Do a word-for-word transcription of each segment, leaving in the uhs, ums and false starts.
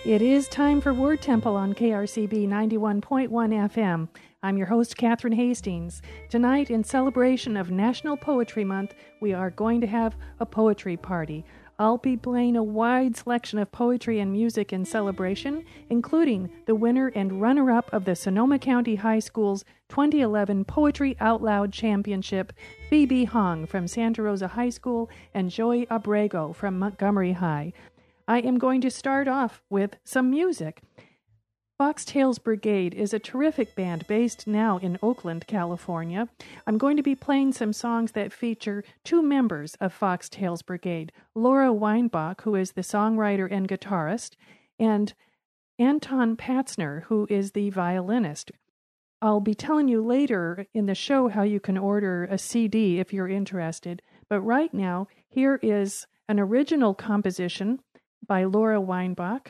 It is time for Word Temple on K R C B ninety-one point one F M. I'm your host, Catherine Hastings. Tonight, in celebration of National Poetry Month, we are going to have a poetry party. I'll be playing a wide selection of poetry and music in celebration, including the winner and runner-up of the Sonoma County High School's twenty eleven Poetry Out Loud Championship, Phoebe Hong from Santa Rosa High School and Joey Abrego from Montgomery High. I am going to start off with some music. Foxtails Brigade is a terrific band based now in Oakland, California. I'm going to be playing some songs that feature two members of Foxtails Brigade, Laura Weinbach, who is the songwriter and guitarist, and Anton Patzner, who is the violinist. I'll be telling you later in the show how you can order a C D if you're interested, but right now, here is an original composition by Laura Weinbach.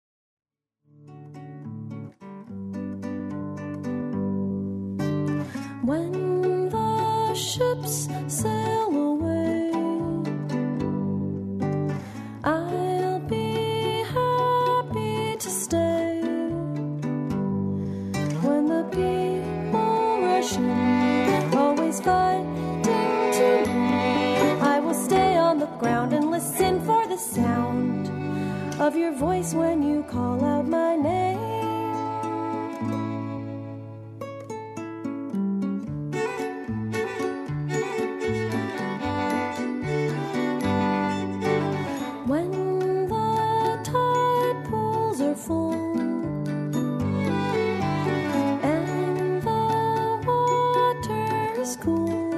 When the ships sail away, I'll be happy to stay. When the people rush in, always fighting to win, I will stay on the ground and listen for the sound of your voice when you call out my name. When the tide pools are full and the water is cool,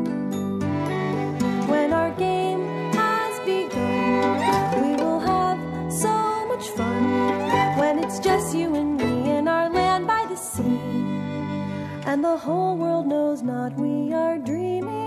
when our game has begun, we will have so much fun. When it's just you and me in our land by the sea, and the whole world knows not we are dreaming.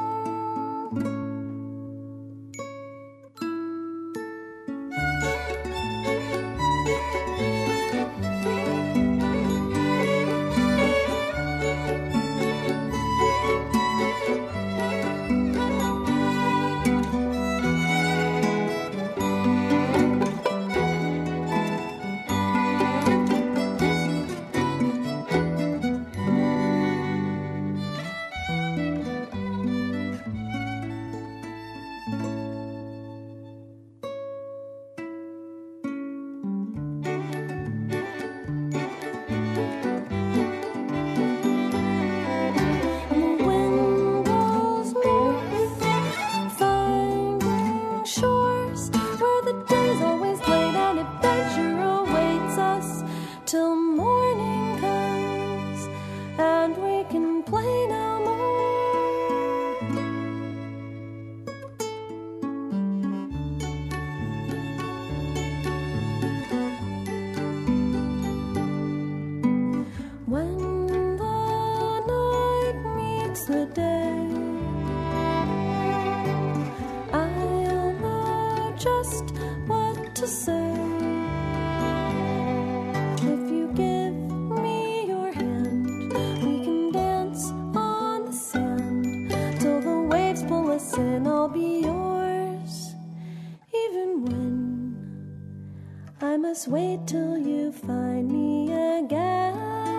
Wait till you find me again.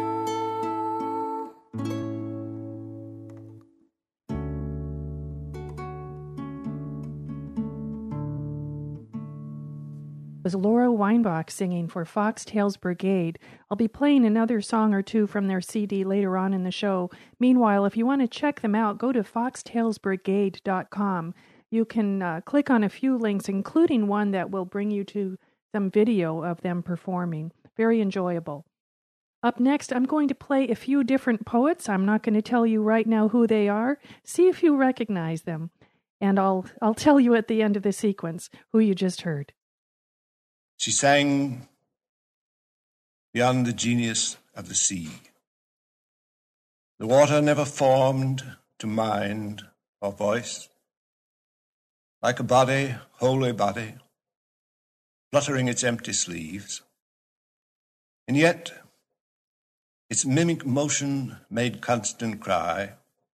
Was Laura Weinbach singing for Foxtails Brigade. I'll be playing another song or two from their C D later on in the show. Meanwhile, if you want to check them out, go to foxtails brigade dot com. You can uh, click on a few links, including one that will bring you to some video of them performing. Very enjoyable. Up next, I'm going to play a few different poets. I'm not going to tell you right now who they are. See if you recognize them. And I'll I'll tell you at the end of the sequence who you just heard. She sang beyond the genius of the sea. The water never formed to mind or voice. Like a body, holy body, fluttering its empty sleeves. And yet, its mimic motion made constant cry,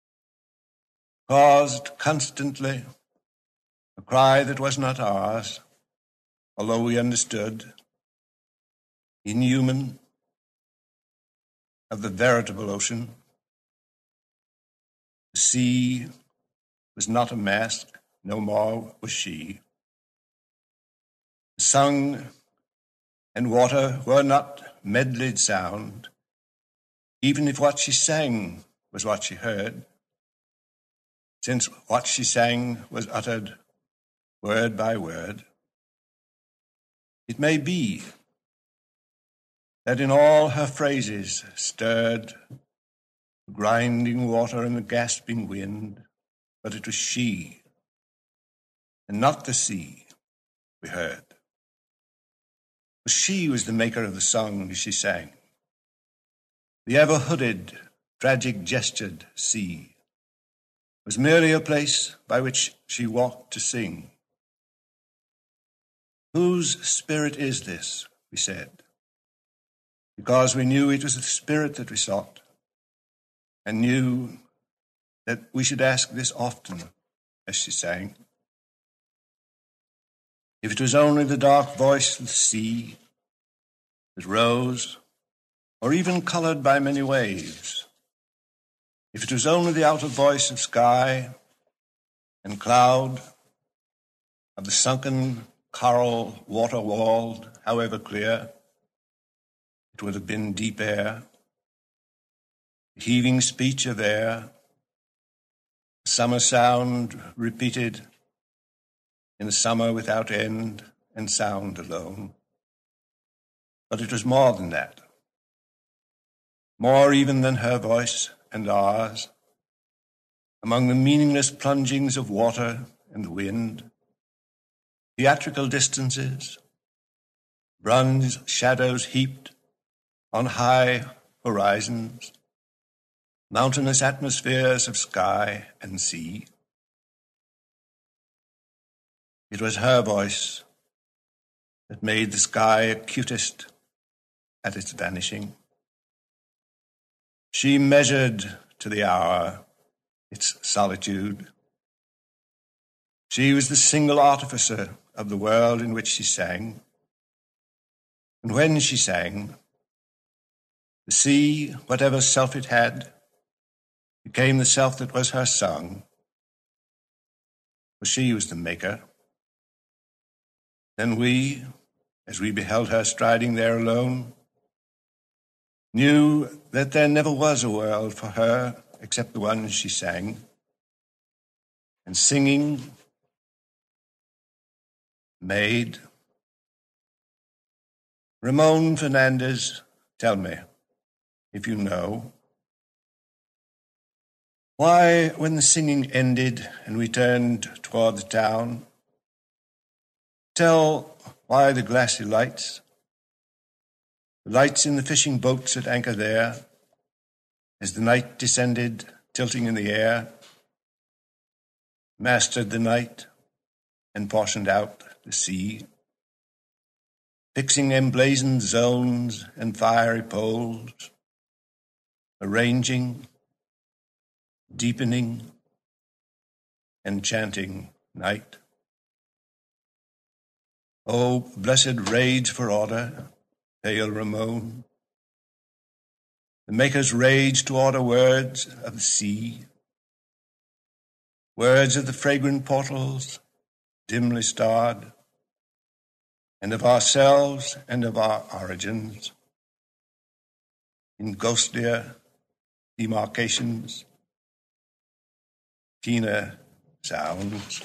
caused constantly a cry that was not ours, although we understood inhuman, of the veritable ocean. The sea was not a mask, no more was she. The song and water were not medleyed sound, even if what she sang was what she heard, since what she sang was uttered word by word. It may be that in all her phrases stirred the grinding water and the gasping wind, but it was she, and not the sea, we heard. For she was the maker of the song she sang. The ever-hooded, tragic-gestured sea was merely a place by which she walked to sing. Whose spirit is this, we said, because we knew it was the spirit that we sought, and knew that we should ask this often as she sang. If it was only the dark voice of the sea that rose, or even colored by many waves, if it was only the outer voice of sky and cloud, of the sunken coral water-walled, however clear, it would have been deep air, the heaving speech of air, summer sound repeated in the summer without end and sound alone. But it was more than that, more even than her voice and ours, among the meaningless plungings of water and wind, theatrical distances, bronze shadows heaped on high horizons, mountainous atmospheres of sky and sea. It was her voice that made the sky acutest at its vanishing. She measured to the hour its solitude. She was the single artificer of the world in which she sang. And when she sang, the sea, whatever self it had, became the self that was her song. For she was the maker. Then we, as we beheld her striding there alone, knew that there never was a world for her except the one she sang. And singing made. Ramon Fernandez, tell me, if you know, why, when the singing ended and we turned toward the town, tell why the glassy lights, the lights in the fishing boats at anchor there, as the night descended, tilting in the air, mastered the night and portioned out the sea, fixing emblazoned zones and fiery poles, arranging, deepening, enchanting night. Oh, blessed rage for order, pale Ramon. The maker's rage to order words of the sea, words of the fragrant portals, dimly starred, and of ourselves and of our origins, in ghostlier demarcations, keener sounds.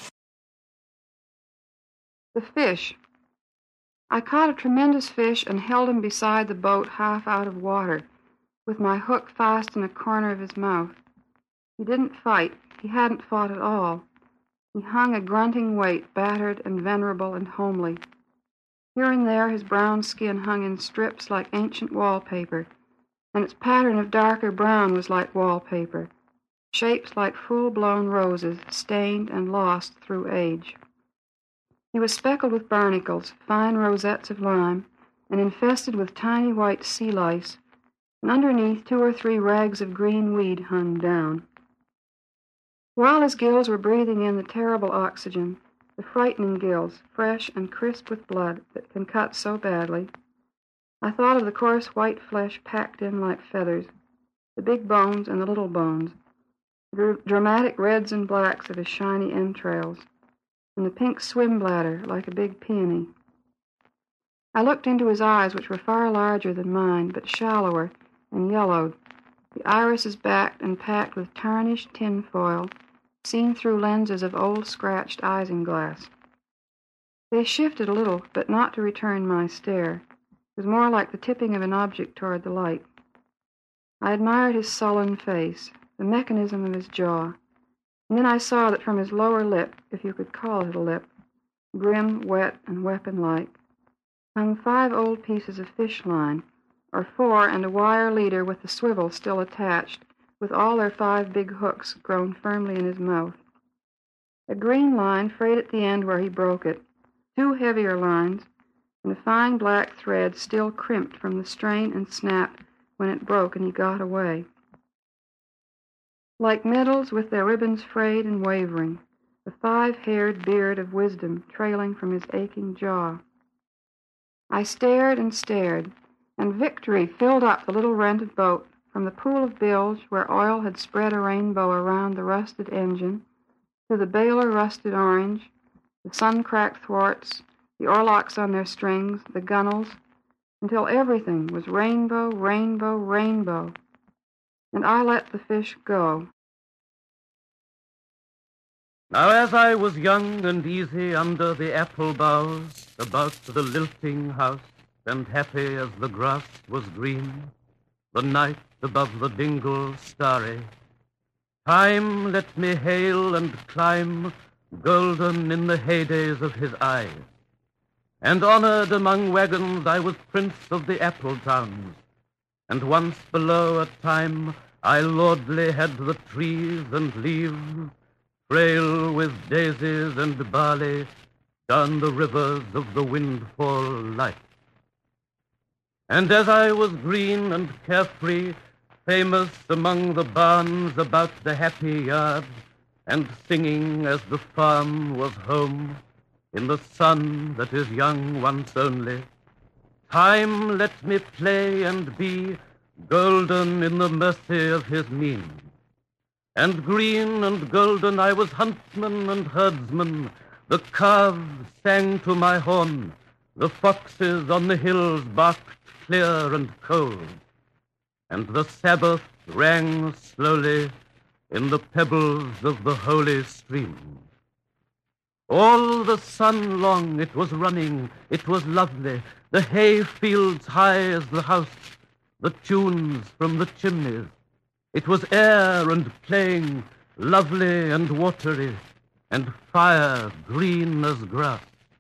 The fish. I caught a tremendous fish and held him beside the boat half out of water, with my hook fast in a corner of his mouth. He didn't fight. He hadn't fought at all. He hung a grunting weight, battered and venerable and homely. Here and there his brown skin hung in strips like ancient wallpaper, and its pattern of darker brown was like wallpaper, shapes like full-blown roses, stained and lost through age. He was speckled with barnacles, fine rosettes of lime, and infested with tiny white sea lice, and underneath two or three rags of green weed hung down. While his gills were breathing in the terrible oxygen, the frightening gills, fresh and crisp with blood that can cut so badly, I thought of the coarse white flesh packed in like feathers, the big bones and the little bones, the dramatic reds and blacks of his shiny entrails, and the pink swim bladder like a big peony. I looked into his eyes, which were far larger than mine, but shallower and yellowed, the irises backed and packed with tarnished tin foil, seen through lenses of old scratched isinglass. They shifted a little, but not to return my stare. It was more like the tipping of an object toward the light. I admired his sullen face, the mechanism of his jaw, and then I saw that from his lower lip, if you could call it a lip, grim, wet, and weapon-like, hung five old pieces of fish line, or four and a wire leader with the swivel still attached, with all their five big hooks grown firmly in his mouth. A green line frayed at the end where he broke it, two heavier lines, and a fine black thread still crimped from the strain and snap when it broke and he got away. Like medals with their ribbons frayed and wavering, the five-haired beard of wisdom trailing from his aching jaw. I stared and stared, and victory filled up the little rented boat from the pool of bilge where oil had spread a rainbow around the rusted engine, to the bailer rusted orange, the sun-cracked thwarts, the oarlocks on their strings, the gunnels, until everything was rainbow, rainbow, rainbow, and I let the fish go. Now as I was young and easy under the apple boughs, about the lilting house, and happy as the grass was green, the night above the dingle starry, time let me hail and climb, golden in the heydays of his eyes. And honored among wagons I was prince of the apple towns, and once below a time I lordly had the trees and leaves, frail with daisies and barley, down the rivers of the windfall light. And as I was green and carefree, famous among the barns about the happy yard, and singing as the farm was home, in the sun that is young once only, time let me play and be golden in the mercy of his mien. And green and golden I was huntsman and herdsman, the calves sang to my horn, the foxes on the hills barked clear and cold, and the Sabbath rang slowly in the pebbles of the holy stream. All the sun long it was running, it was lovely, the hay fields high as the house, the tunes from the chimneys. It was air and playing, lovely and watery, and fire green as grass.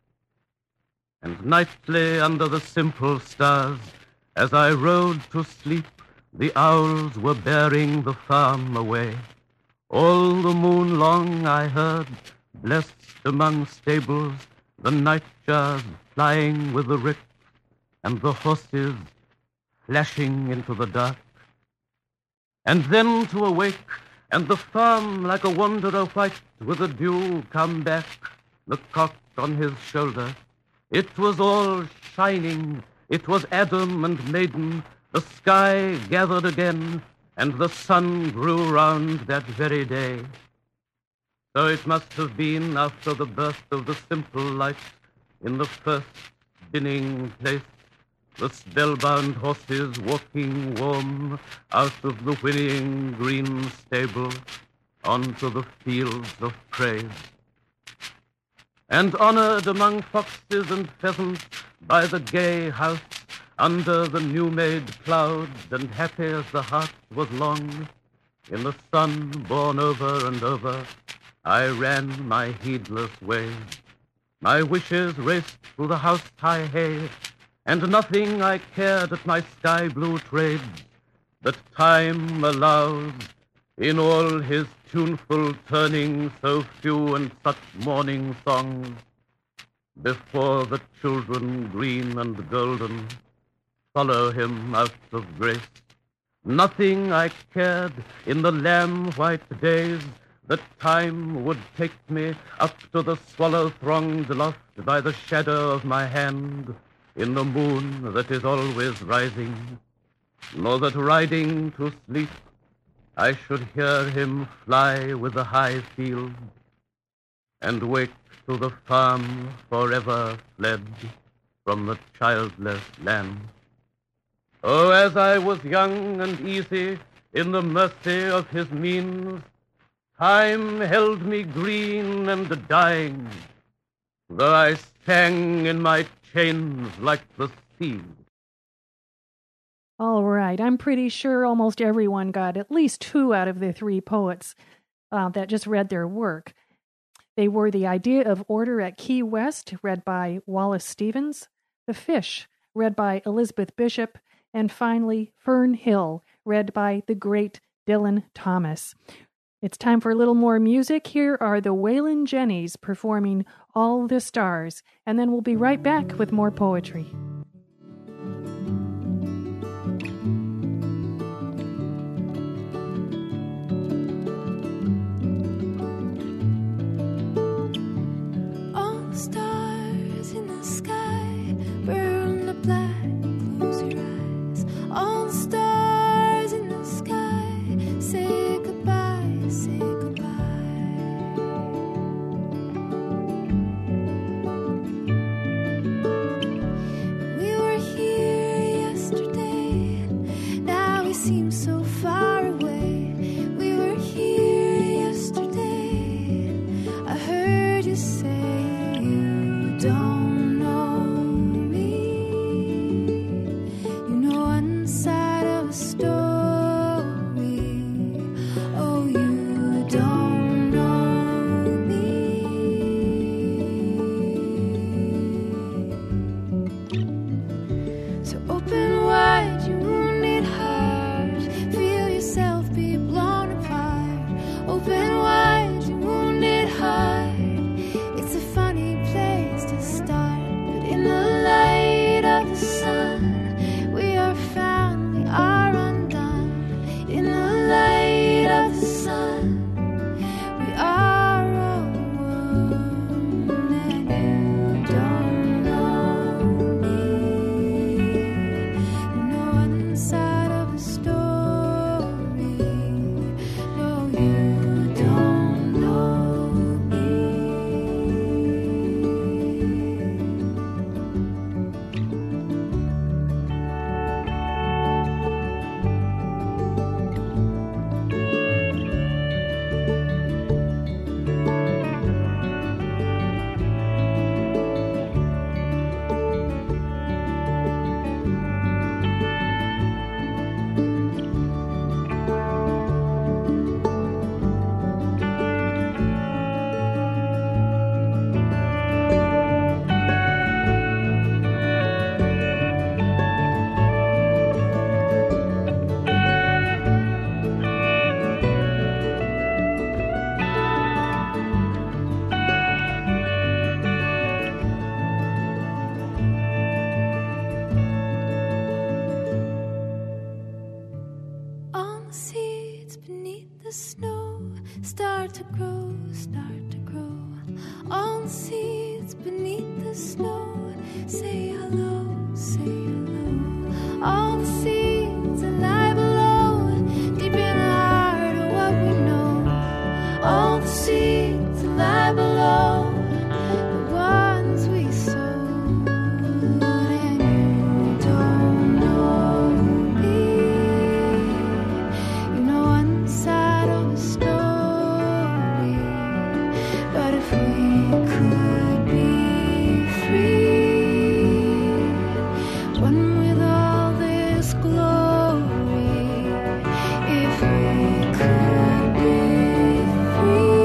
And nightly under the simple stars, as I rode to sleep, the owls were bearing the farm away. All the moon long I heard, blessed among stables, the nightjars flying with the ricks, and the horses flashing into the dark. And then to awake, and the farm like a wanderer white with the dew come back, the cock on his shoulder. It was all shining, it was Adam and maiden, the sky gathered again, and the sun grew round that very day. So it must have been after the birth of the simple light, in the first spinning place, the spellbound horses walking warm out of the whinnying green stable onto the fields of praise. And honored among foxes and pheasants by the gay house, under the new-made clouds, and happy as the heart was long, in the sun borne over and over, I ran my heedless way. My wishes raced through the house-high hay, and nothing I cared at my sky-blue trades, that time allows, in all his tuneful turning, so few and such morning songs, before the children green and golden follow him out of grace. Nothing I cared in the lamb-white days, that time would take me up to the swallow-thronged loft by the shadow of my hand, in the moon that is always rising, nor that riding to sleep I should hear him fly with the high field, and wake to the farm forever fled from the childless land. Oh, as I was young and easy in the mercy of his means, time held me green and dying, though I sang in my chains like the sea. All right, I'm pretty sure almost everyone got at least two out of the three poets uh, that just read their work. They were The Idea of Order at Key West, read by Wallace Stevens, The Fish, read by Elizabeth Bishop, and finally Fern Hill, read by the great Dylan Thomas. It's time for a little more music. Here are the Waylon Jennys performing All the Stars, and then we'll be right back with more poetry. All the stars in the sky burn the black, close your eyes. All the stars in the sky say goodbye, say goodbye. We were here yesterday, now we seem so far away. We were here yesterday, I heard you say you don't know me. You know one side of a story. Oh, you don't know me. So open wide your wounded heart, feel yourself be blown apart. Open wide your wounded heart, it's a funny place to start. But in the light of the sun, we are found, we are undone. In the light of the sun, we are all one. And you don't know me. You know one side of a story. No, you don't know me. All the seeds beneath the snow start to grow, start to grow. All the seeds beneath the snow say hello, say hello. All the seeds that lie below, deep in the heart of what we know. All the seeds that lie below, the ones we sowed. And you don't know me. You know one side of a story. But if we could be free, one with all this glory. If we could be free.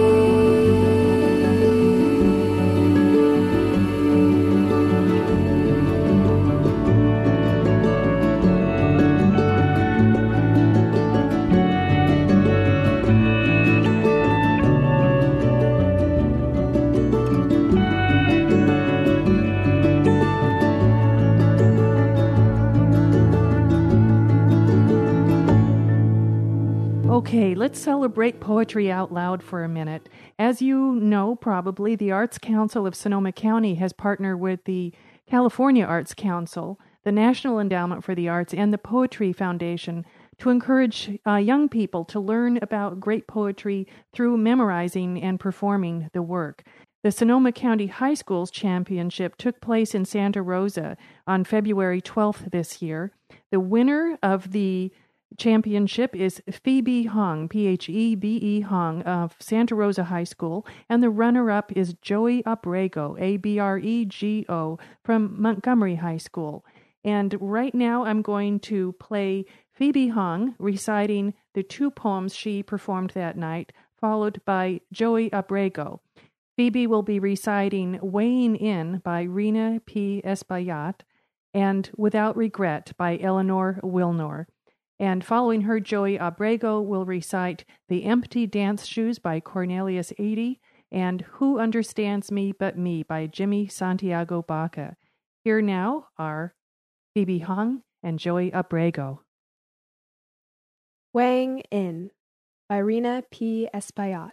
Okay, let's celebrate poetry out loud for a minute. As you know, probably, the Arts Council of Sonoma County has partnered with the California Arts Council, the National Endowment for the Arts, and the Poetry Foundation to encourage uh, young people to learn about great poetry through memorizing and performing the work. The Sonoma County High Schools Championship took place in Santa Rosa on February twelfth this year. The winner of the championship is Phoebe Hong, P H E B E Hong, of Santa Rosa High School, and the runner-up is Joey Abrego, A B R E G O, from Montgomery High School. And right now I'm going to play Phoebe Hong reciting the two poems she performed that night, followed by Joey Abrego. Phoebe will be reciting Weighing In by Rena P. Espaillat and Without Regret by Eleanor Wilnor. And following her, Joey Abrego will recite The Empty Dance Shoes by Cornelius Eady and Who Understands Me But Me by Jimmy Santiago Baca. Here now are Phoebe Hong and Joey Abrego. Weighing In by Rena P. Espaillat.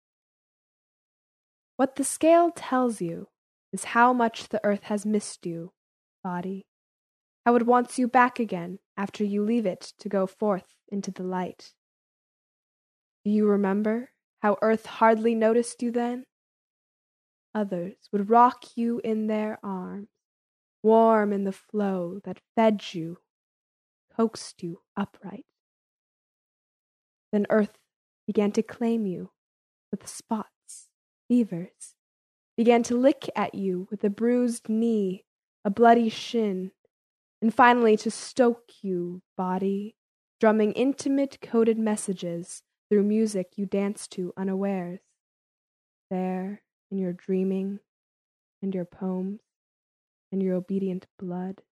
What the scale tells you is how much the earth has missed you, body, how it wants you back again after you leave it to go forth into the light. Do you remember how earth hardly noticed you then? Others would rock you in their arms, warm in the flow that fed you, coaxed you upright. Then earth began to claim you with spots. Fevers began to lick at you with a bruised knee, a bloody shin, and finally to stoke you, body, drumming intimate coded messages through music you danced to unawares. There, in your dreaming, and your poems, and your obedient blood.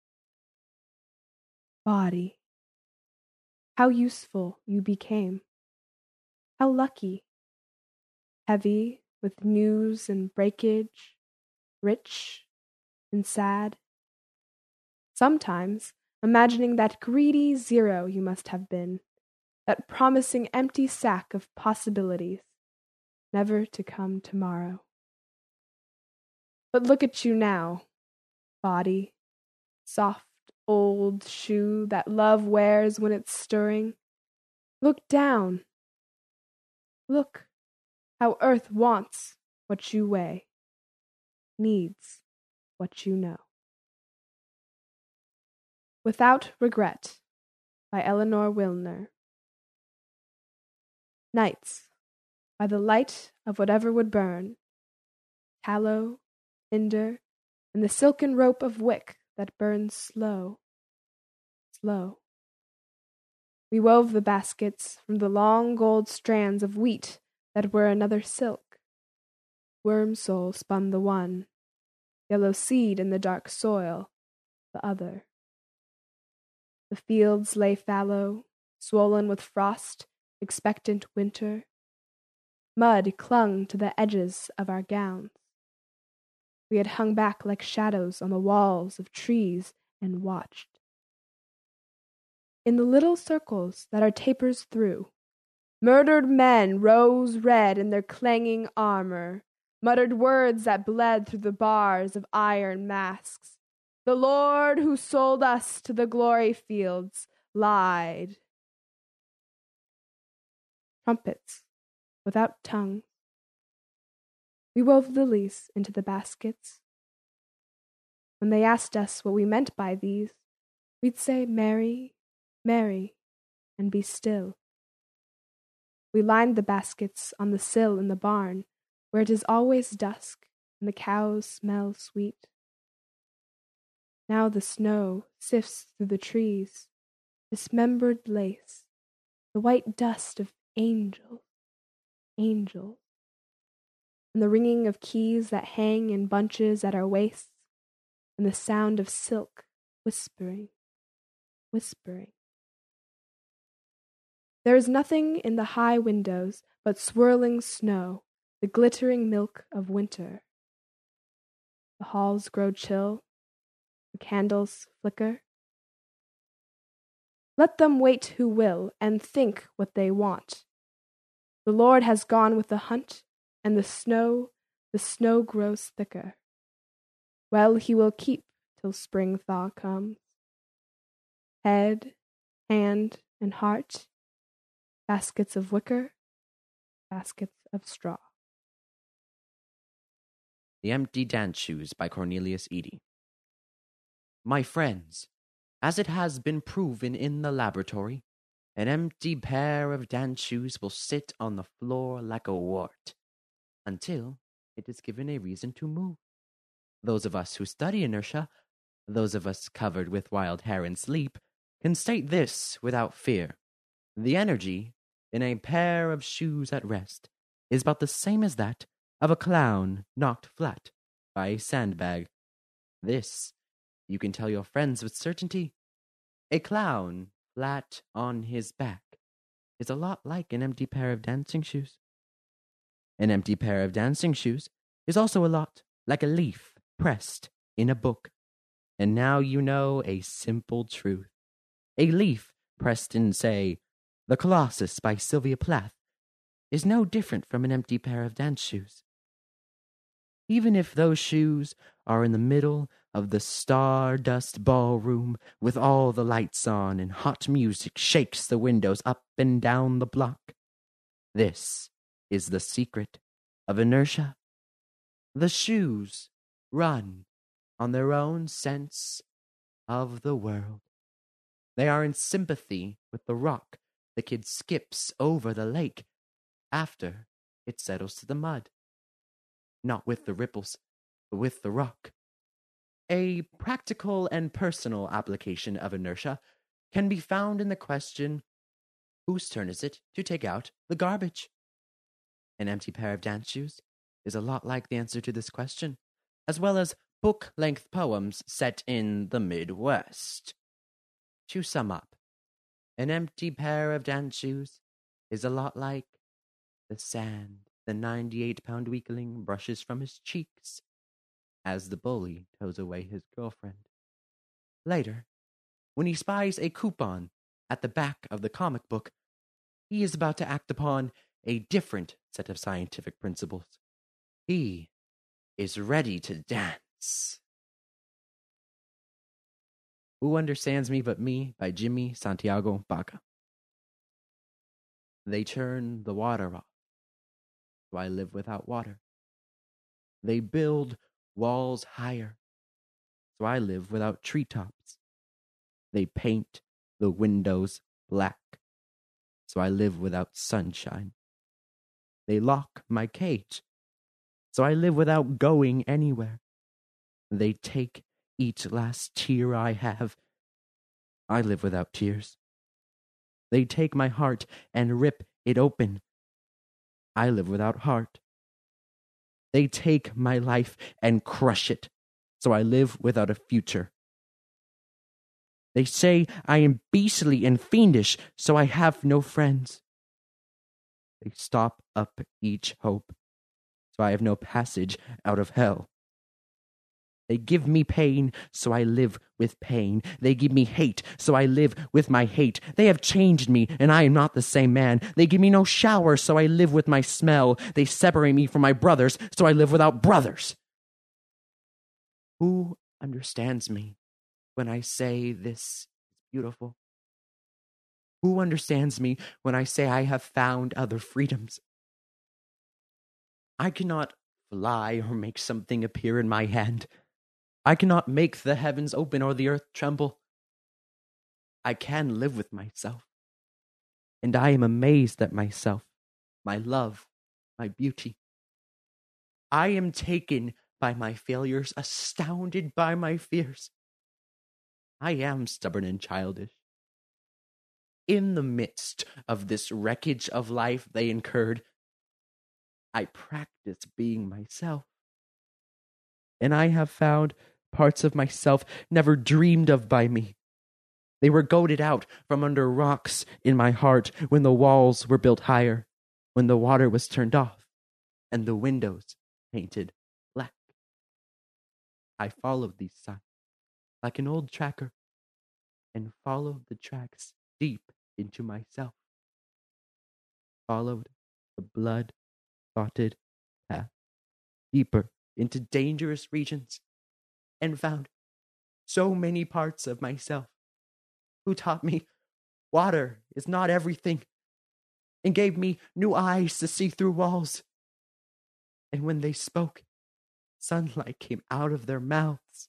Body, how useful you became. How lucky. Heavy with news and breakage, rich and sad. Sometimes imagining that greedy zero you must have been, that promising empty sack of possibilities, never to come tomorrow. But look at you now, body, soft old shoe that love wears when it's stirring. Look down. Look how earth wants what you weigh, needs what you know. Without Regret by Eleanor Wilner. Nights, by the light of whatever would burn, tallow, tinder, and the silken rope of wick that burns slow, slow. We wove the baskets from the long gold strands of wheat that were another silk. Worm soul spun the one, yellow seed in the dark soil, the other. The fields lay fallow, swollen with frost, expectant winter. Mud clung to the edges of our gowns. We had hung back like shadows on the walls of trees and watched. In the little circles that our tapers threw, murdered men rose red in their clanging armor, muttered words that bled through the bars of iron masks. The Lord who sold us to the glory fields lied. Trumpets without tongues. We wove lilies into the baskets. When they asked us what we meant by these, we'd say, Mary, Mary, and be still. We lined the baskets on the sill in the barn, where it is always dusk and the cows smell sweet. Now the snow sifts through the trees, dismembered lace, the white dust of angels, angels, and the ringing of keys that hang in bunches at our waists, and the sound of silk whispering, whispering. There is nothing in the high windows but swirling snow, the glittering milk of winter. The halls grow chill, the candles flicker. Let them wait who will, and think what they want. The Lord has gone with the hunt, and the snow, the snow grows thicker. well he will keep till spring thaw comes. Head, hand, and heart, baskets of wicker, baskets of straw. The Empty Dance Shoes by Cornelius Eady. My friends, as it has been proven in the laboratory, an empty pair of dance shoes will sit on the floor like a wart until it is given a reason to move. Those of us who study inertia, those of us covered with wild hair and sleep, can state this without fear. The energy in a pair of shoes at rest is about the same as that of a clown knocked flat by a sandbag. This you can tell your friends with certainty. A clown flat on his back is a lot like an empty pair of dancing shoes. An empty pair of dancing shoes is also a lot like a leaf pressed in a book. And now you know a simple truth. A leaf pressed in, say, The Colossus by Sylvia Plath is no different from an empty pair of dance shoes. Even if those shoes are in the middle of the stardust ballroom with all the lights on and hot music shakes the windows up and down the block. This is the secret of inertia. The shoes run on their own sense of the world. They are in sympathy with the rock the kid skips over the lake after it settles to the mud. Not with the ripples, but with the rock. A practical and personal application of inertia can be found in the question, whose turn is it to take out the garbage? An empty pair of dance shoes is a lot like the answer to this question, as well as book-length poems set in the Midwest. To sum up, an empty pair of dance shoes is a lot like the sand the ninety-eight pound weakling brushes from his cheeks as the bully tows away his girlfriend. Later, when he spies a coupon at the back of the comic book, he is about to act upon a different set of scientific principles. He is ready to dance. Who Understands Me But Me by Jimmy Santiago Baca. They turn the water off, so I live without water. They build walls higher, so I live without treetops. They paint the windows black, so I live without sunshine. They lock my cage, so I live without going anywhere. They take each last tear I have. I live without tears. They take my heart and rip it open. I live without heart. They take my life and crush it, so I live without a future. They say I am beastly and fiendish, so I have no friends. They stop up each hope, so I have no passage out of hell. They give me pain, so I live with pain. They give me hate, so I live with my hate. They have changed me, and I am not the same man. They give me no shower, so I live with my smell. They separate me from my brothers, so I live without brothers. Who understands me when I say this is beautiful? Who understands me when I say I have found other freedoms? I cannot fly or make something appear in my hand. I cannot make the heavens open or the earth tremble. I can live with myself, and I am amazed at myself, my love, my beauty. I am taken by my failures, astounded by my fears. I am stubborn and childish. In the midst of this wreckage of life they incurred, I practice being myself. And I have found parts of myself never dreamed of by me. They were goaded out from under rocks in my heart when the walls were built higher, when the water was turned off, and the windows painted black. I followed these signs like an old tracker, and followed the tracks deep into myself. Followed the blood-spotted path deeper into dangerous regions, and found so many parts of myself, who taught me water is not everything, and gave me new eyes to see through walls. And when they spoke, sunlight came out of their mouths.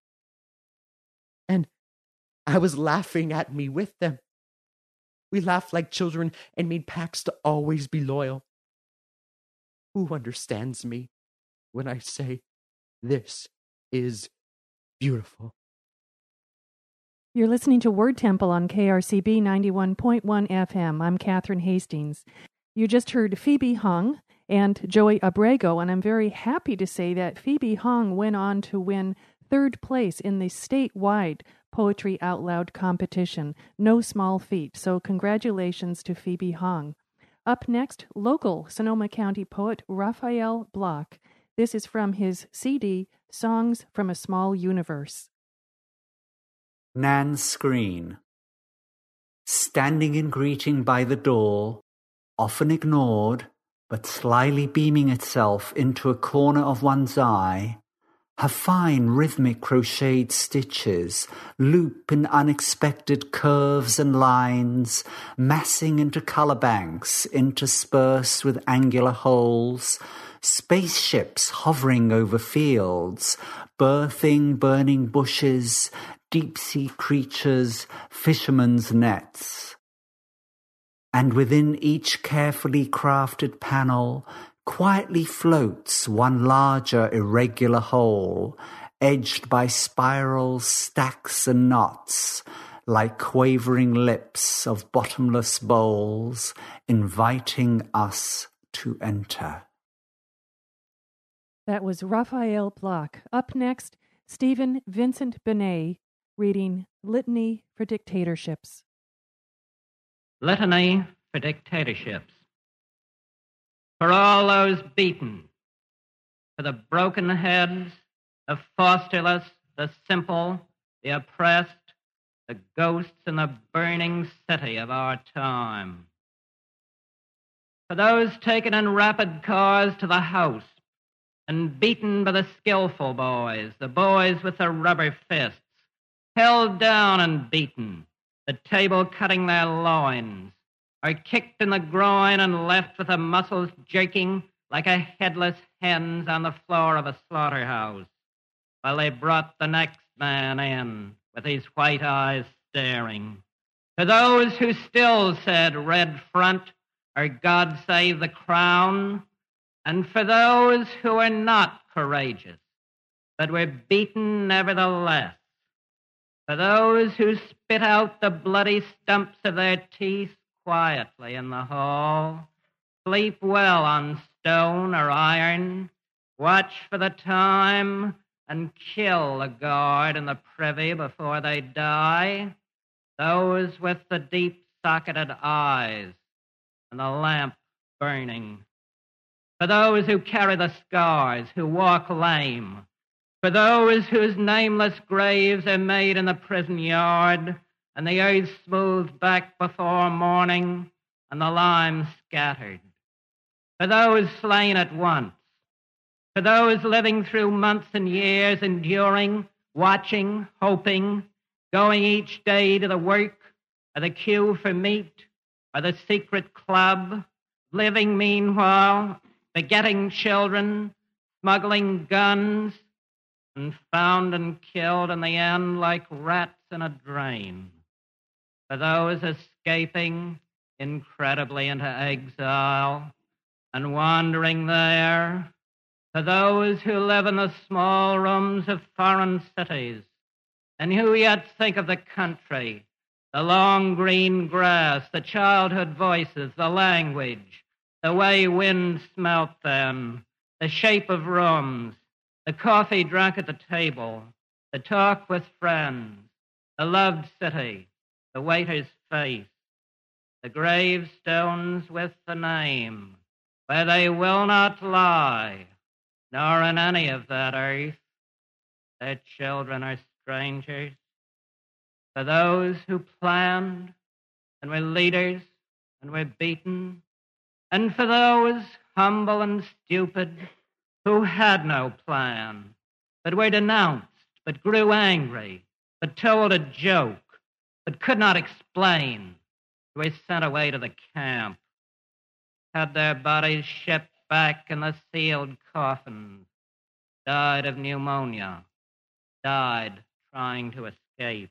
And I was laughing at me with them. We laughed like children and made pacts to always be loyal. Who understands me when I say this is beautiful? You're listening to Word Temple on K R C B ninety-one point one F M. I'm Catherine Hastings. You just heard Phoebe Hung and Joey Abrego, and I'm very happy to say that Phoebe Hung went on to win third place in the statewide Poetry Out Loud competition. No small feat, so congratulations to Phoebe Hung. Up next, local Sonoma County poet Raphael Bloch. This is from his C D, Songs from a Small Universe. Nan's Screen. Standing in greeting by the door, often ignored, but slyly beaming itself into a corner of one's eye, her fine rhythmic crocheted stitches loop in unexpected curves and lines, massing into color banks interspersed with angular holes, spaceships hovering over fields, birthing burning bushes, deep-sea creatures, fishermen's nets. And within each carefully crafted panel quietly floats one larger irregular whole, edged by spirals, stacks, and knots, like quavering lips of bottomless bowls, inviting us to enter. That was Raphael Bloch. Up next, Stephen Vincent Benet reading Litany for Dictatorships. Litany for Dictatorships. For all those beaten, for the broken heads, the fosterless, the simple, the oppressed, the ghosts in the burning city of our time. For those taken in rapid cars to the house and beaten by the skillful boys, the boys with the rubber fists, held down and beaten, the table cutting their loins, or kicked in the groin and left with the muscles jerking like a headless hen's on the floor of a slaughterhouse, while they brought the next man in with his white eyes staring. To those who still said red front or God save the crown, and for those who were not courageous, but were beaten nevertheless, for those who spit out the bloody stumps of their teeth quietly in the hall, sleep well on stone or iron, watch for the time, and kill the guard in the privy before they die, those with the deep-socketed eyes and the lamp burning, for those who carry the scars, who walk lame, for those whose nameless graves are made in the prison yard, and the earth smoothed back before morning, and the lime scattered. For those slain at once, for those living through months and years, enduring, watching, hoping, going each day to the work, or the queue for meat, or the secret club, living meanwhile, begetting children, smuggling guns, and found and killed in the end like rats in a drain. For those escaping incredibly into exile and wandering there, for those who live in the small rooms of foreign cities and who yet think of the country, the long green grass, the childhood voices, the language, the way wind smelt them, the shape of rooms, the coffee drunk at the table, the talk with friends, the loved city, the waiter's face, the gravestones with the name, where they will not lie, nor in any of that earth their children are strangers. For those who planned and were leaders and were beaten, and for those humble and stupid who had no plan, but were denounced but grew angry, but told a joke, but could not explain, were sent away to the camp, had their bodies shipped back in the sealed coffins, died of pneumonia, died trying to escape.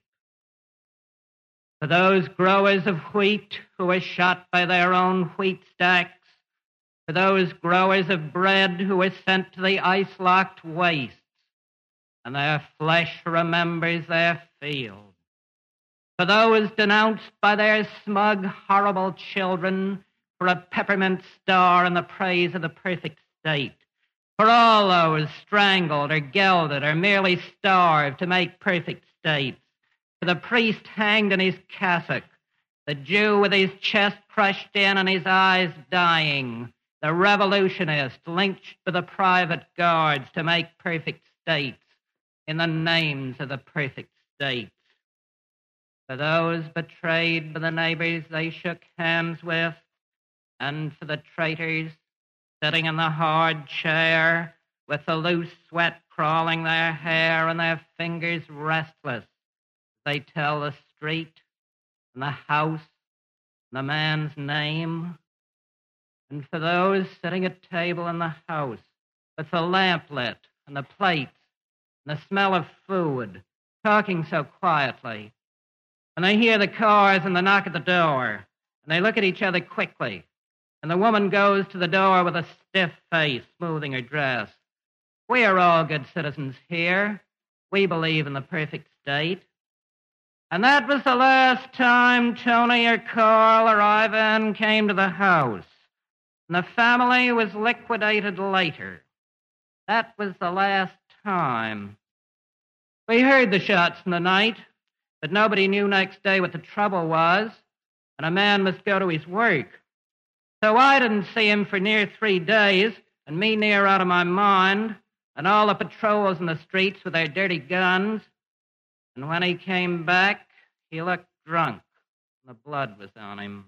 For those growers of wheat who were shot by their own wheat stacks, for those growers of bread who were sent to the ice-locked wastes, and their flesh remembers their field. For those denounced by their smug, horrible children for a peppermint star in the praise of the perfect state. For all those strangled or gelded or merely starved to make perfect states. For the priest hanged in his cassock, the Jew with his chest crushed in and his eyes dying, the revolutionist lynched by the private guards to make perfect states in the names of the perfect states. For those betrayed by the neighbors they shook hands with, and for the traitors sitting in the hard chair with the loose sweat crawling their hair and their fingers restless, they tell the street and the house and the man's name. And for those sitting at table in the house with the lamp lit and the plates and the smell of food, talking so quietly, and they hear the cars and the knock at the door, and they look at each other quickly, and the woman goes to the door with a stiff face, smoothing her dress. We are all good citizens here. We believe in the perfect state. And that was the last time Tony or Carl or Ivan came to the house, and the family was liquidated later. That was the last time. We heard the shots in the night, but nobody knew next day what the trouble was, and a man must go to his work. So I didn't see him for near three days, and me near out of my mind, and all the patrols in the streets with their dirty guns. And when he came back, he looked drunk, and the blood was on him.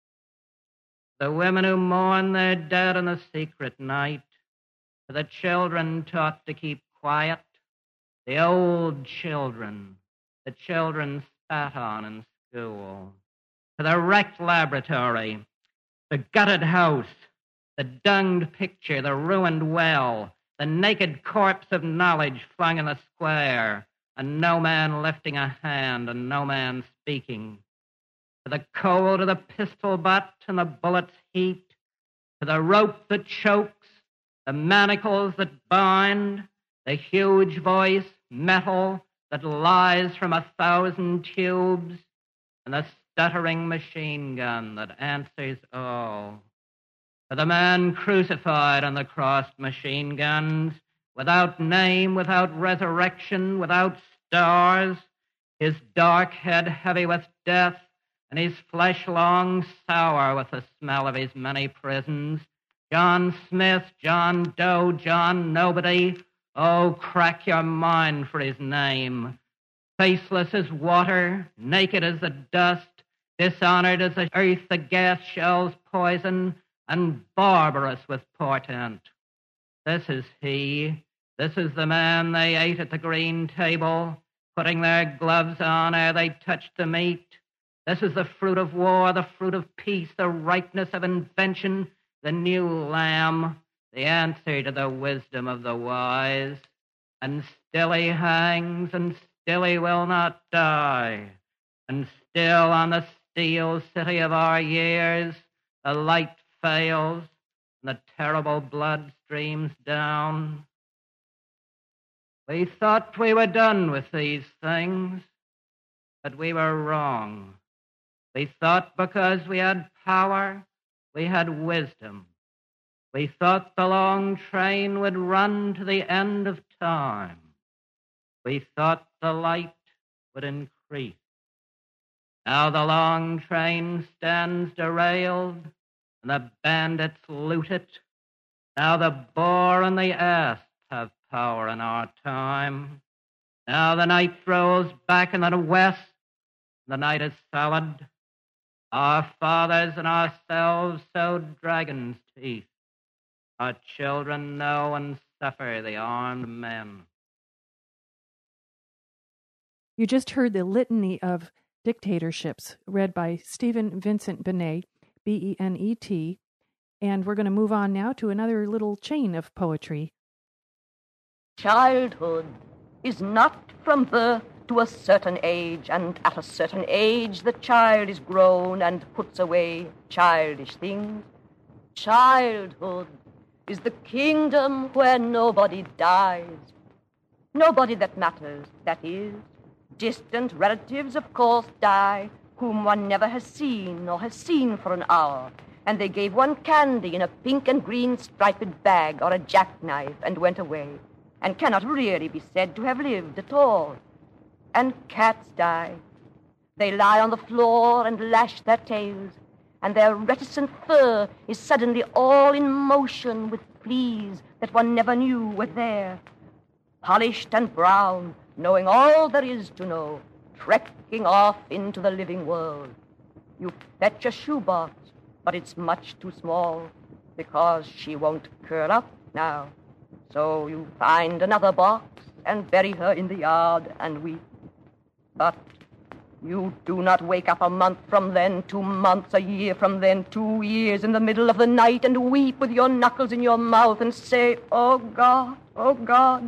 The women who mourn their dead in the secret night, for the children taught to keep quiet, the old children, the children spat on in school, to the wrecked laboratory, the gutted house, the dunged picture, the ruined well, the naked corpse of knowledge flung in the square, and no man lifting a hand and no man speaking, to the cold of the pistol butt and the bullets heaped, to the rope that chokes, the manacles that bind, the huge voice, metal, that lies from a thousand tubes, and the stuttering machine gun that answers all. To the man crucified on the crossed machine guns, without name, without resurrection, without stars, his dark head heavy with death, and his flesh long sour with the smell of his many prisons. John Smith, John Doe, John Nobody, oh, crack your mind for his name. Faceless as water, naked as the dust, dishonored as the earth the gas shells poison, and barbarous with portent. This is he. This is the man they ate at the green table, putting their gloves on ere they touched the meat. This is the fruit of war, the fruit of peace, the ripeness of invention, the new lamb, the answer to the wisdom of the wise. And still he hangs, and still he will not die. And still on the steel city of our years, the light fails, and the terrible blood streams down. We thought we were done with these things, but we were wrong. We thought because we had power, we had wisdom. We thought the long train would run to the end of time. We thought the light would increase. Now the long train stands derailed, and the bandits loot it. Now the boar and the ass have power in our time. Now the night rolls back in the west. The night is solid. Our fathers and ourselves sowed dragon's teeth. Our children know and suffer the armed men. You just heard the Litany of Dictatorships, read by Stephen Vincent Benet, B E N E T, and we're going to move on now to another little chain of poetry. Childhood is not from birth to a certain age, and at a certain age the child is grown and puts away childish things. Childhood is the kingdom where nobody dies. Nobody that matters, that is. Distant relatives, of course, die, whom one never has seen or has seen for an hour, and they gave one candy in a pink and green striped bag or a jackknife and went away, and cannot really be said to have lived at all. And cats die. They lie on the floor and lash their tails, and their reticent fur is suddenly all in motion with fleas that one never knew were there. Polished and brown, knowing all there is to know, trekking off into the living world. You fetch a shoebox, but it's much too small, because she won't curl up now. So you find another box and bury her in the yard and weep. But you do not wake up a month from then, two months, a year from then, two years in the middle of the night and weep with your knuckles in your mouth and say, "Oh God, oh God."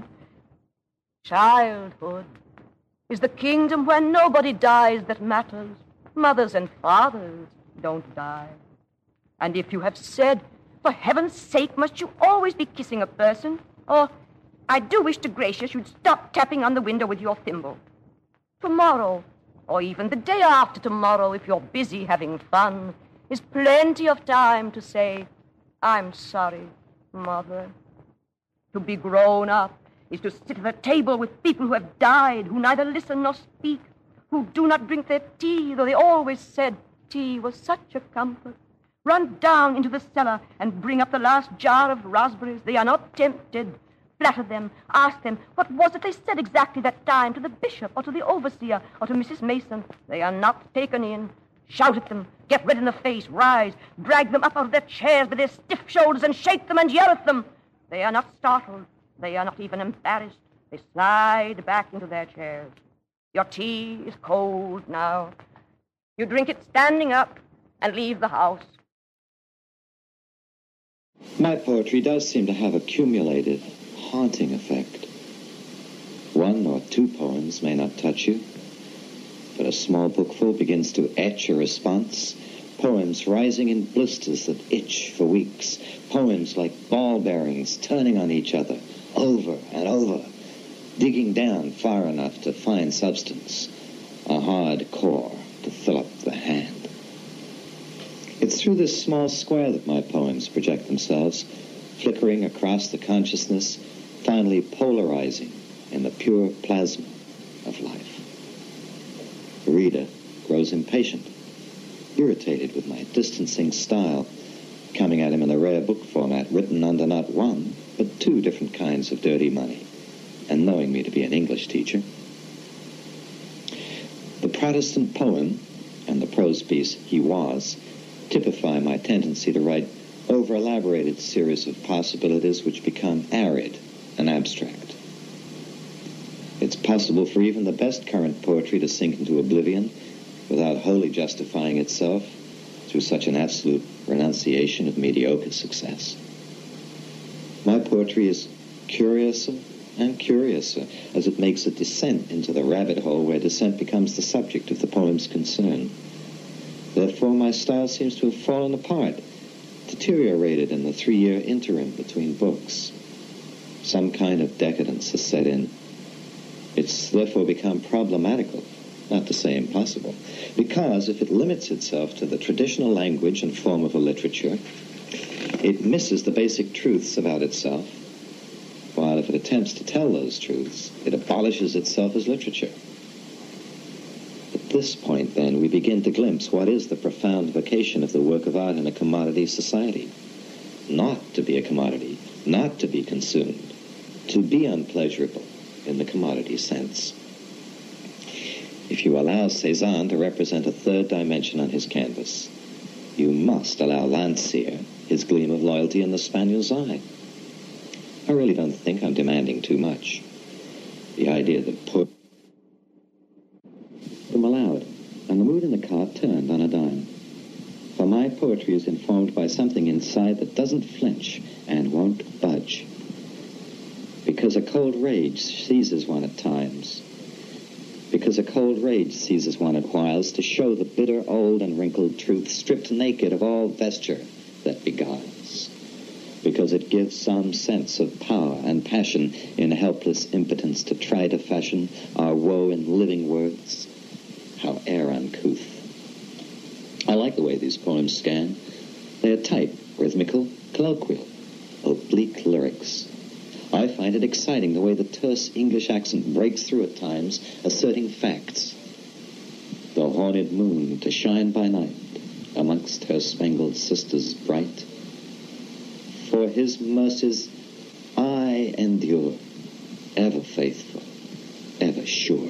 Childhood is the kingdom where nobody dies that matters. Mothers and fathers don't die. And if you have said, "For heaven's sake, must you always be kissing a person?" Or, "I do wish to gracious you'd stop tapping on the window with your thimble." Tomorrow, or even the day after tomorrow, if you're busy having fun, is plenty of time to say, "I'm sorry, Mother." To be grown up is to sit at a table with people who have died, who neither listen nor speak, who do not drink their tea, though they always said tea was such a comfort. Run down into the cellar and bring up the last jar of raspberries. They are not tempted. Flatter them. Ask them, what was it they said exactly that time to the bishop or to the overseer or to Missus Mason? They are not taken in. Shout at them. Get red in the face. Rise. Drag them up out of their chairs with their stiff shoulders and shake them and yell at them. They are not startled. They are not even embarrassed. They slide back into their chairs. Your tea is cold now. You drink it standing up and leave the house. My poetry does seem to have a cumulative, haunting effect. One or two poems may not touch you, but a small bookful begins to etch a response. Poems rising in blisters that itch for weeks. Poems like ball bearings turning on each other over and over, digging down far enough to find substance, a hard core to fill up the hand. It's through this small square that my poems project themselves, flickering across the consciousness, finally polarizing in the pure plasma of life. The reader grows impatient, irritated with my distancing style, coming at him in a rare book format written under not one, but two different kinds of dirty money, and knowing me to be an English teacher. The Protestant poem and the prose piece, He Was, typify my tendency to write over-elaborated series of possibilities which become arid and abstract. It's possible for even the best current poetry to sink into oblivion without wholly justifying itself through such an absolute renunciation of mediocre success. My poetry is curiouser and curiouser as it makes a descent into the rabbit hole where descent becomes the subject of the poem's concern. Therefore, my style seems to have fallen apart, deteriorated in the three-year interim between books. Some kind of decadence has set in. It's therefore become problematical, not to say impossible, because if it limits itself to the traditional language and form of a literature, it misses the basic truths about itself, while if it attempts to tell those truths, it abolishes itself as literature. At this point, then, we begin to glimpse what is the profound vocation of the work of art in a commodity society. Not to be a commodity, not to be consumed, to be unpleasurable in the commodity sense. If you allow Cézanne to represent a third dimension on his canvas, you must allow Landseer his gleam of loyalty in the spaniel's eye. I really don't think I'm demanding too much. The idea that poor mood in the car turned on a dime. For my poetry is informed by something inside that doesn't flinch and won't budge. Because a cold rage seizes one at times. Because a cold rage seizes one at whiles to show the bitter, old, and wrinkled truth stripped naked of all vesture that beguiles. Because it gives some sense of power and passion in helpless impotence to try to fashion our woe in living words. How air uncouth. I like the way these poems scan. They are tight, rhythmical, colloquial, oblique lyrics. I find it exciting the way the terse English accent breaks through at times, asserting facts. The haunted moon to shine by night amongst her spangled sisters bright. For his mercies I endure, ever faithful, ever sure.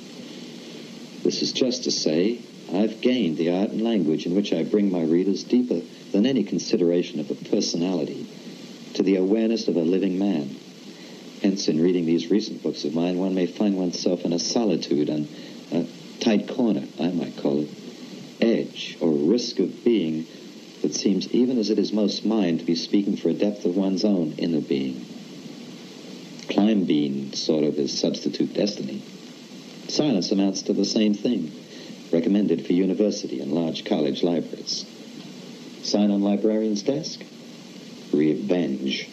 This is just to say, I've gained the art and language in which I bring my readers deeper than any consideration of a personality to the awareness of a living man. Hence, in reading these recent books of mine, one may find oneself in a solitude and a tight corner, I might call it, edge or risk of being that seems, even as it is most mine, to be speaking for a depth of one's own inner being. Climb being sort of is substitute destiny. Silence amounts to the same thing, recommended for university and large college libraries. Sign on librarian's desk? Revenge.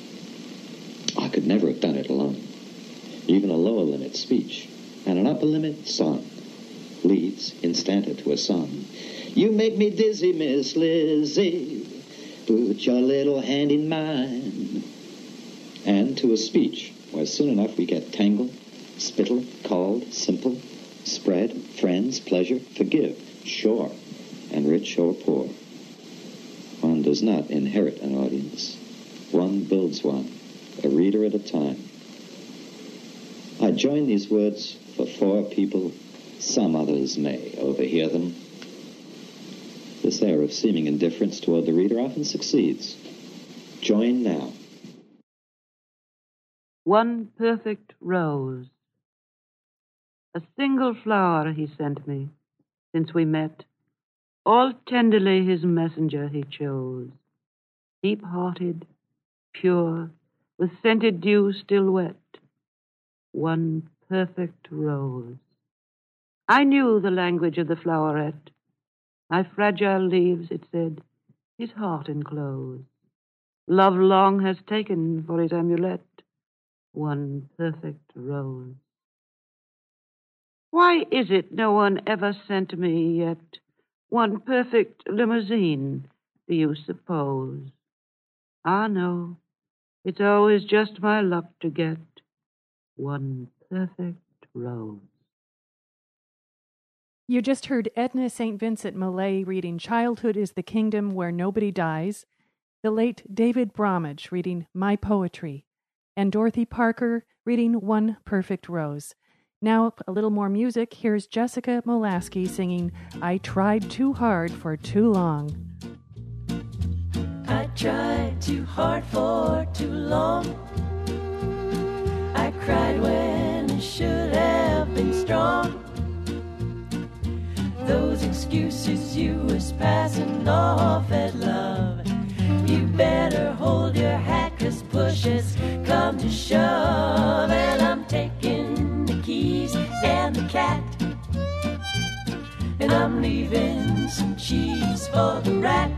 I could never have done it alone. Even a lower limit, speech, and an upper limit, song, leads instanter to a song. You make me dizzy, Miss Lizzie. Put your little hand in mine. And to a speech, where soon enough we get tangled, spittle, called, simple, spread, friends, pleasure, forgive, sure, and rich or poor. One does not inherit an audience. One builds one, a reader at a time. I join these words for four people. Some others may overhear them. This air of seeming indifference toward the reader often succeeds. Join now. One perfect rose. A single flower he sent me, since we met. All tenderly his messenger he chose. Deep-hearted, pure, with scented dew still wet. One perfect rose. I knew the language of the floweret. My fragile leaves, it said, his heart enclose. Love long has taken for his amulet one perfect rose. Why is it no one ever sent me yet one perfect limousine, do you suppose? Ah, no, it's always just my luck to get one perfect rose. You just heard Edna Saint Vincent Millay reading Childhood is the Kingdom Where Nobody Dies, the late David Bromwich reading My Poetry, and Dorothy Parker reading One Perfect Rose. Now, a little more music. Here's Jessica Molaskey singing I Tried Too Hard for Too Long. I tried too hard for too long. I cried when I should have been strong. Those excuses you was passing off at love. You better hold your hat, 'cause push has come to shove. And I'm taking the keys and the cat, and I'm leaving some cheese for the rat.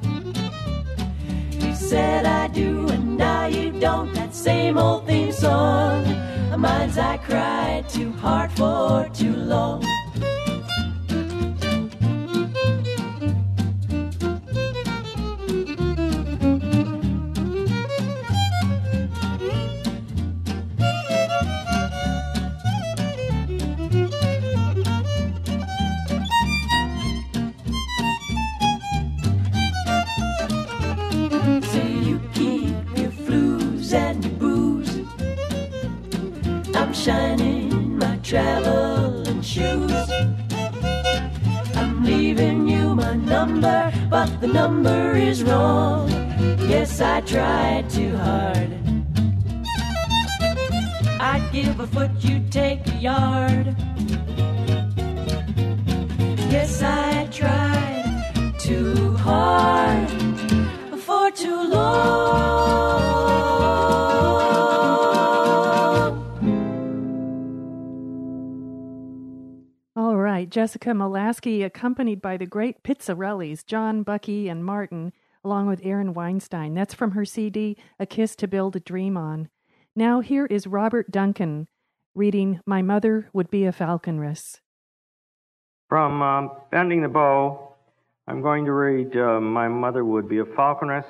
You said I do and now you don't, that same old theme song. Mine's I cried too hard for too long. Shining my traveling shoes. I'm leaving you my number, but the number is wrong. Yes, I tried too hard. I'd give a foot, you'd take a yard. Yes, I tried too hard for too long. All right, Jessica Molaskey, accompanied by the great Pizzarellis, John, Bucky, and Martin, along with Aaron Weinstein. That's from her C D, A Kiss to Build a Dream On. Now here is Robert Duncan reading My Mother Would Be a Falconress. From um, Bending the Bow, I'm going to read uh, My Mother Would Be a Falconress.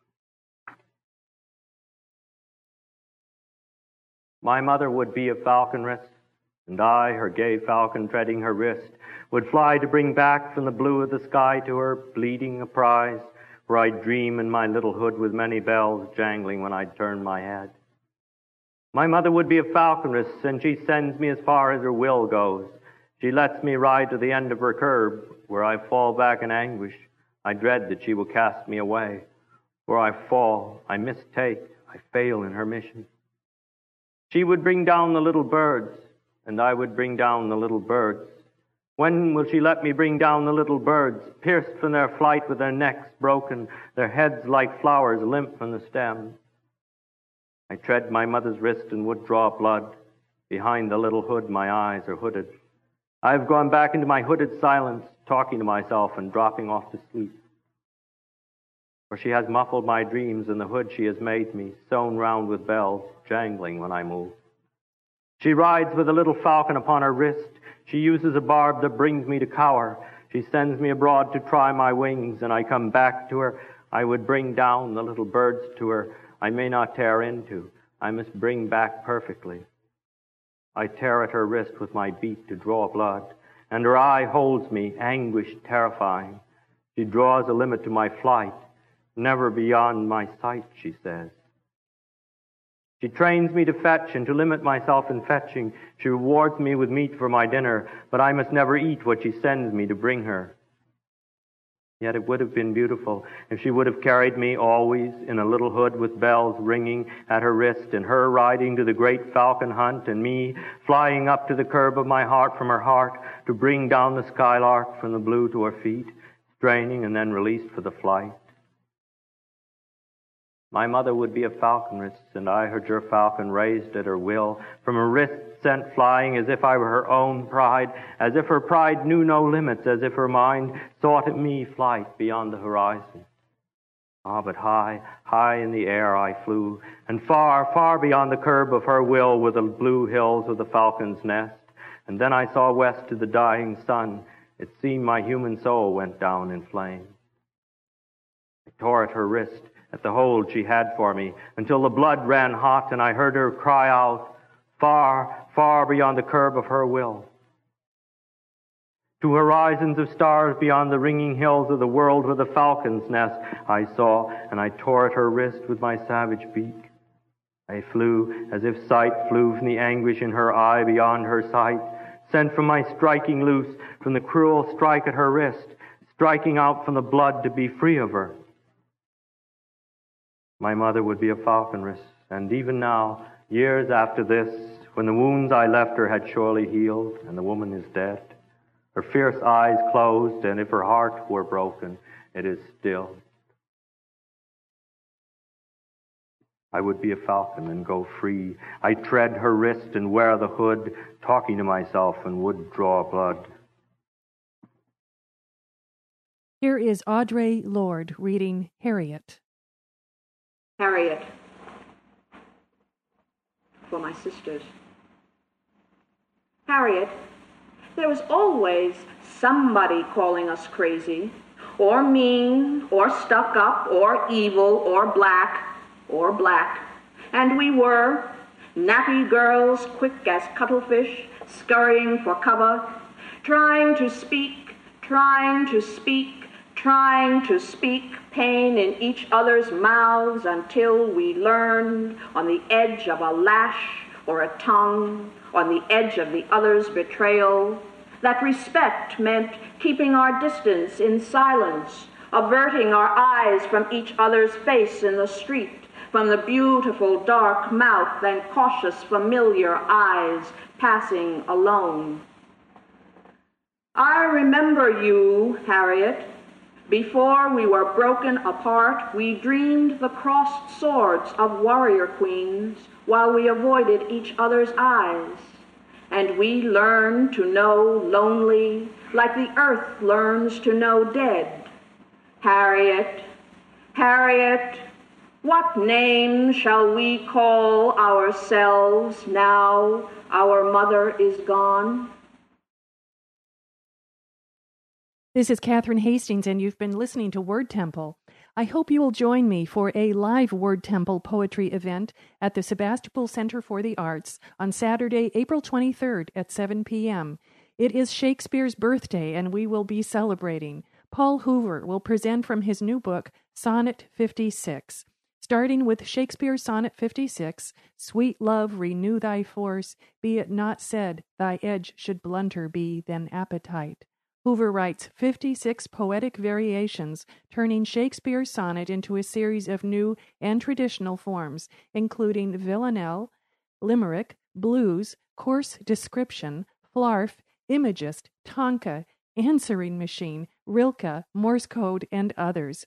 My mother would be a falconress, and I, her gay falcon treading her wrist, would fly to bring back from the blue of the sky to her, bleeding a prize, where I'd dream in my little hood with many bells jangling when I'd turn my head. My mother would be a falconress, and she sends me as far as her will goes. She lets me ride to the end of her curb, where I fall back in anguish. I dread that she will cast me away. Where I fall, I mistake, I fail in her mission. She would bring down the little birds, and I would bring down the little birds. When will she let me bring down the little birds, pierced from their flight with their necks broken, their heads like flowers limp from the stem? I tread my mother's wrist and would draw blood. Behind the little hood, my eyes are hooded. I have gone back into my hooded silence, talking to myself and dropping off to sleep. For she has muffled my dreams in the hood she has made me, sewn round with bells, jangling when I move. She rides with a little falcon upon her wrist. She uses a barb that brings me to cower. She sends me abroad to try my wings, and I come back to her. I would bring down the little birds to her. I may not tear into. I must bring back perfectly. I tear at her wrist with my beak to draw blood, and her eye holds me, anguish terrifying. She draws a limit to my flight. Never beyond my sight, she says. She trains me to fetch and to limit myself in fetching. She rewards me with meat for my dinner, but I must never eat what she sends me to bring her. Yet it would have been beautiful if she would have carried me always in a little hood with bells ringing at her wrist, and her riding to the great falcon hunt, and me flying up to the curb of my heart from her heart to bring down the skylark from the blue to her feet, straining and then released for the flight. My mother would be a falconress, and I her gerfalcon raised at her will, from her wrist sent flying as if I were her own pride, as if her pride knew no limits, as if her mind sought at me flight beyond the horizon. Ah, but high, high in the air I flew, and far, far beyond the curb of her will were the blue hills of the falcon's nest, and then I saw west to the dying sun. It seemed my human soul went down in flame. I tore at her wrist, at the hold she had for me, until the blood ran hot, and I heard her cry out, far, far beyond the curb of her will. To horizons of stars beyond the ringing hills of the world where the falcon's nest I saw, and I tore at her wrist with my savage beak. I flew as if sight flew from the anguish in her eye beyond her sight, sent from my striking loose, from the cruel strike at her wrist, striking out from the blood to be free of her. My mother would be a falconress, and even now, years after this, when the wounds I left her had surely healed, and the woman is dead, her fierce eyes closed, and if her heart were broken, it is still. I would be a falcon and go free. I tread her wrist and wear the hood, talking to myself and would draw blood. Here is Audre Lorde reading Harriet. Harriet, for my sisters. Harriet, there was always somebody calling us crazy, or mean, or stuck up, or evil, or black, or black. And we were nappy girls, quick as cuttlefish, scurrying for cover, trying to speak, trying to speak, trying to speak pain in each other's mouths until we learned, on the edge of a lash or a tongue, on the edge of the other's betrayal, that respect meant keeping our distance in silence, averting our eyes from each other's face in the street, from the beautiful dark mouth and cautious familiar eyes passing alone. I remember you, Harriet. Before we were broken apart, we dreamed the crossed swords of warrior queens while we avoided each other's eyes. And we learned to know lonely like the earth learns to know dead. Harriet, Harriet, what name shall we call ourselves now our mother is gone? This is Catherine Hastings, and you've been listening to Word Temple. I hope you will join me for a live Word Temple poetry event at the Sebastopol Center for the Arts on Saturday, April twenty-third at seven p.m. It is Shakespeare's birthday, and we will be celebrating. Paul Hoover will present from his new book, Sonnet fifty-six. Starting with Shakespeare's Sonnet fifty-six, Sweet love, renew thy force, be it not said, thy edge should blunter be than appetite. Hoover writes fifty-six poetic variations, turning Shakespeare's sonnet into a series of new and traditional forms, including villanelle, limerick, blues, coarse description, flarf, imagist, tonka, answering machine, rilke, Morse code, and others.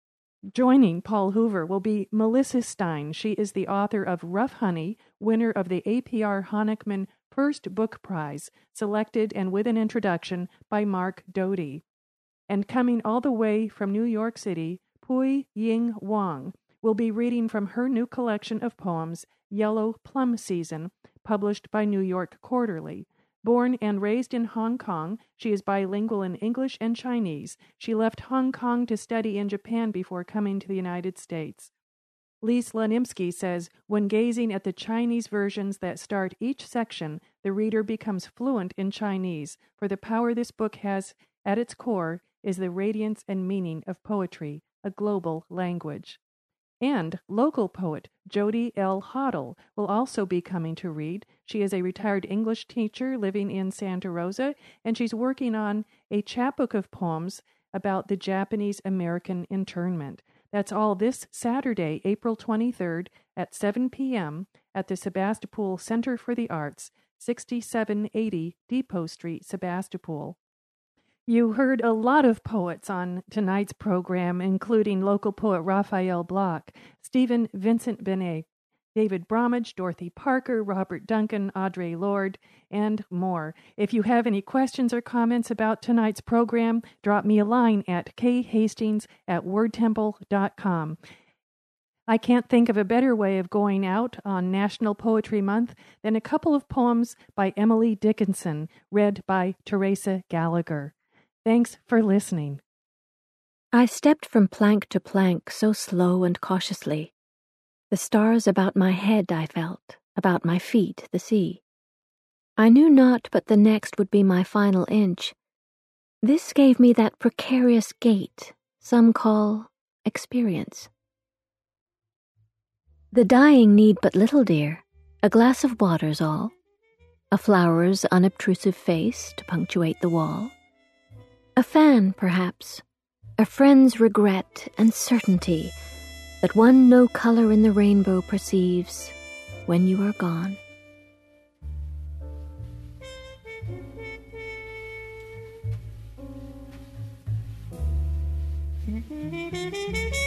Joining Paul Hoover will be Melissa Stein. She is the author of Rough Honey, winner of the A P R Honickman First Book Prize, selected and with an introduction by Mark Doty. And coming all the way from New York City, Pui Ying Wang will be reading from her new collection of poems, Yellow Plum Season, published by New York Quarterly. Born and raised in Hong Kong, she is bilingual in English and Chinese. She left Hong Kong to study in Japan before coming to the United States. Lee Slanimsky says, when gazing at the Chinese versions that start each section, the reader becomes fluent in Chinese, for the power this book has at its core is the radiance and meaning of poetry, a global language. And local poet Jody L. Hoddle will also be coming to read. She is a retired English teacher living in Santa Rosa, and she's working on a chapbook of poems about the Japanese-American internment. That's all this Saturday, April twenty-third at seven p.m. at the Sebastopol Center for the Arts, sixty-seven eighty Depot Street, Sebastopol. You heard a lot of poets on tonight's program, including local poet Raphael Bloch, Stephen Vincent Benet, David Bromwich, Dorothy Parker, Robert Duncan, Audre Lorde, and more. If you have any questions or comments about tonight's program, drop me a line at khastings at wordtemple dot com. I can't think of a better way of going out on National Poetry Month than a couple of poems by Emily Dickinson, read by Teresa Gallagher. Thanks for listening. I stepped from plank to plank so slow and cautiously. The stars about my head I felt, about my feet the sea. I knew not but the next would be my final inch. This gave me that precarious gait some call experience. The dying need but little, dear, a glass of water's all, a flower's unobtrusive face to punctuate the wall, a fan, perhaps, a friend's regret and certainty that one no color in the rainbow perceives when you are gone. Mm-hmm.